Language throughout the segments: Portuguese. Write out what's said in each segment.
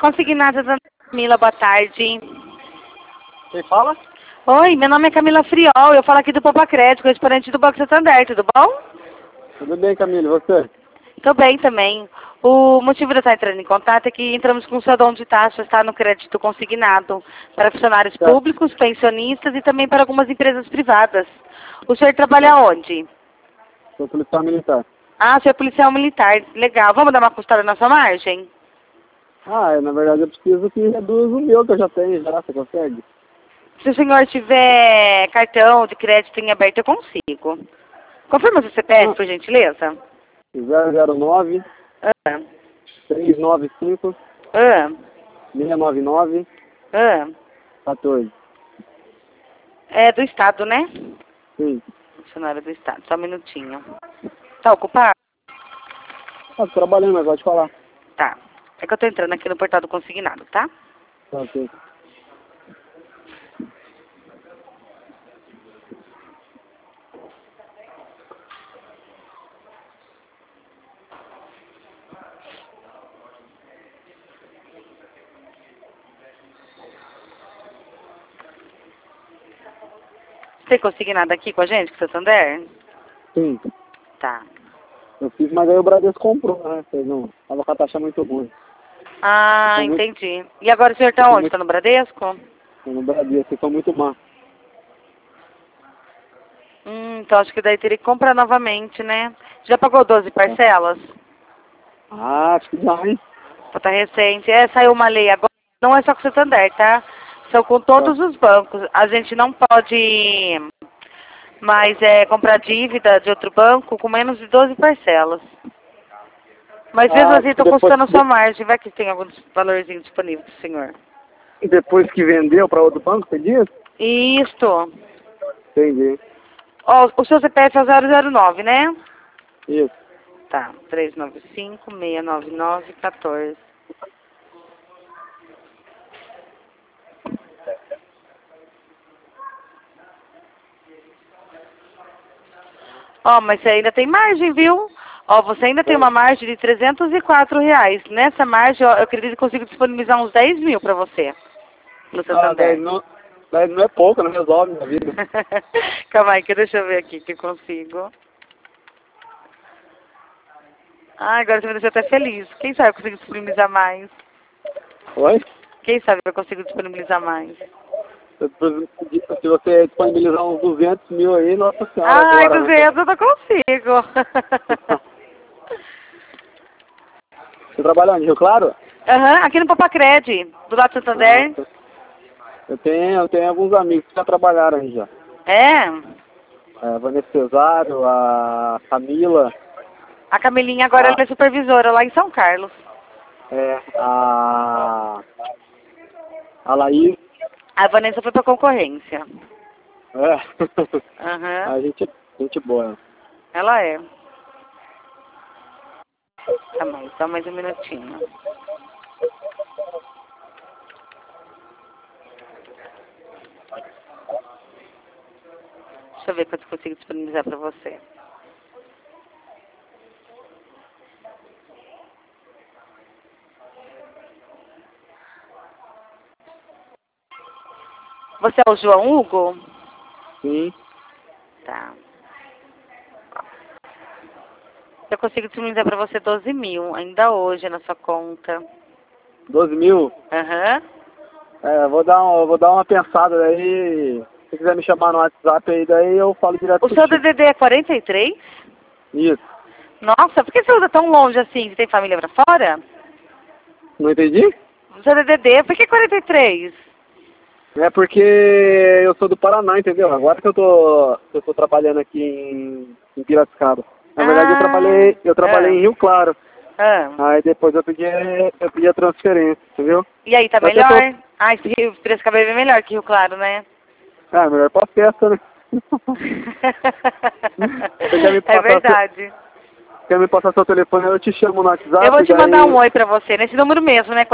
Consignada da Camila, boa tarde. Quem fala? Oi, meu nome é Camila Friol, eu falo aqui do Popa Crédito, correspondente do Banco Santander, tudo bom? Tudo bem, Camila, e você? Tô bem também. O motivo de eu estar entrando em contato é que entramos com o seu dom de taxa, está no crédito consignado para funcionários Tá. públicos, pensionistas e também para algumas empresas privadas. O senhor trabalha onde? Sou policial militar. Ah, o senhor é policial militar, legal. Vamos dar uma costada na sua margem? Na verdade eu preciso que reduza o meu que eu já tenho já, você consegue? Se o senhor tiver cartão de crédito em aberto, eu consigo. Confirma seu CPF, por gentileza. 009 Ah, 395 ah, 699 ah. 14. É do Estado, né? Sim. Funcionário do Estado, só um minutinho. Tá ocupado? Tô trabalhando, mas pode falar. Tá. É que eu tô entrando aqui no portal do consignado, tá? Tá, ok. Você tem consignado aqui com a gente, com o Santander? Sim. Tá. Eu fiz, mas aí o Bradesco comprou, né? Vocês não. Tava com a taxa muito ruim. Ah, Ficou muito- entendi. E agora o senhor tá ficou onde? muito- Tá no Bradesco? No Bradesco, ficou muito má. Então acho que daí teria que comprar novamente, né? Já pagou 12 parcelas? Acho que já, hein? Tá recente. É, saiu uma lei agora. Não é só com o Santander, tá? São com todos os bancos. A gente não pode mais comprar dívida de outro banco com menos de 12 parcelas. Mas mesmo assim, tô custando a sua margem. Vai que tem algum valorzinho disponível pro senhor. Depois que vendeu para outro banco, você diz? Isto. Entendi. Ó, o seu CPF é o 009, né? Isso. Tá. 395-699-14. Ó, mas você ainda tem margem, viu? Ó, você ainda tem uma margem de R$ 304. Nessa margem, ó, eu acredito que consigo disponibilizar uns 10 mil pra você. No Santander. Daí não é pouco, não resolve minha vida. Calma aí, que deixa eu ver aqui que eu consigo. Ah, agora você me deixou até feliz. Quem sabe eu consigo disponibilizar mais? Oi? Quem sabe eu consigo disponibilizar mais? Se você disponibilizar uns 200 mil aí, nossa senhora, Ai, agora, né? 200 eu não consigo. Você trabalha onde, Rio Claro? Aham, aqui no Papacred, do lado do Santander. Eu tenho alguns amigos que já trabalharam aí já. É. A Vanessa Cesário, a Camila, A Camilinha agora ela é supervisora lá em São Carlos. a Laís. A Vanessa foi pra concorrência. É. Aham. A gente boa. Ela é. Tá bom, só mais um minutinho. Deixa eu ver quanto eu consigo disponibilizar pra você. Você é o João Hugo? Sim. Tá. Eu consigo disponibilizar pra você 12 mil, ainda hoje na sua conta. 12 mil? Aham. Vou dar uma pensada aí. Se quiser me chamar no WhatsApp aí, daí eu falo direto O seu DDD é 43? Isso. Nossa, por que você usa tão longe assim? Você tem família pra fora? Não entendi? O seu DDD, por que 43? É porque eu sou do Paraná, entendeu? Agora que eu tô trabalhando aqui em Piracicaba. Na verdade eu trabalhei em Rio Claro. Aí depois eu pedi a transferência, entendeu? E aí, tá melhor? Ah, esse Rio Piracicaba é bem melhor que Rio Claro, né? Melhor pra festa, né? É verdade. Quer me passar seu telefone, eu te chamo no WhatsApp. Eu vou te mandar um oi pra você, nesse número mesmo, né?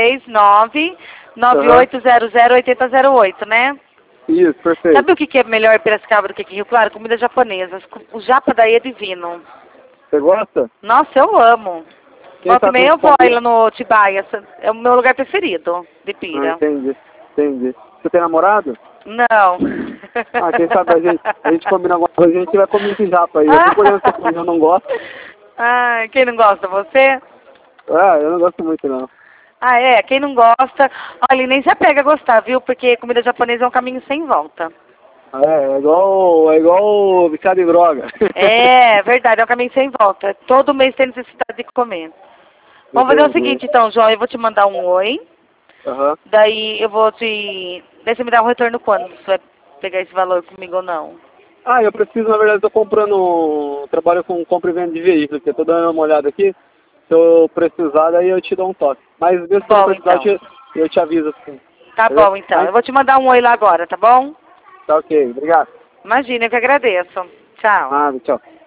439-9800-8008, né? Isso, perfeito. Sabe o que é melhor Piracicaba do que Rio Claro? Comida japonesa. O japa daí é divino. Você gosta? Nossa, eu amo. Volta e meia eu vou aí lá no Atibaia. É o meu lugar preferido de Pira. Entendi, entendi. Você tem namorado? Não. Quem sabe a gente combina alguma coisa, a gente vai comer esse japa aí. Eu fico olhando essa coisa, eu não gosto. Quem não gosta? Você? Eu não gosto muito, não. Quem não gosta, olha, nem se apega a gostar, viu? Porque comida japonesa é um caminho sem volta. É igual viciado em droga. É verdade, é um caminho sem volta. Todo mês tem necessidade de comer. Vamos fazer o seguinte, então, João, eu vou te mandar um oi. Daí eu vou te... Daí você me dá um retorno quando? Você vai pegar esse valor comigo ou não? Eu preciso, na verdade, estou comprando... Trabalho com compra e venda de veículos, que eu tô dando uma olhada aqui. Se eu precisar, daí eu te dou um toque. Mas mesmo se eu precisar, então. eu te aviso assim. Tá bom, então. Eu vou te mandar um oi lá agora, tá bom? Tá ok, obrigado. Imagina, eu que agradeço. Tchau. Tchau.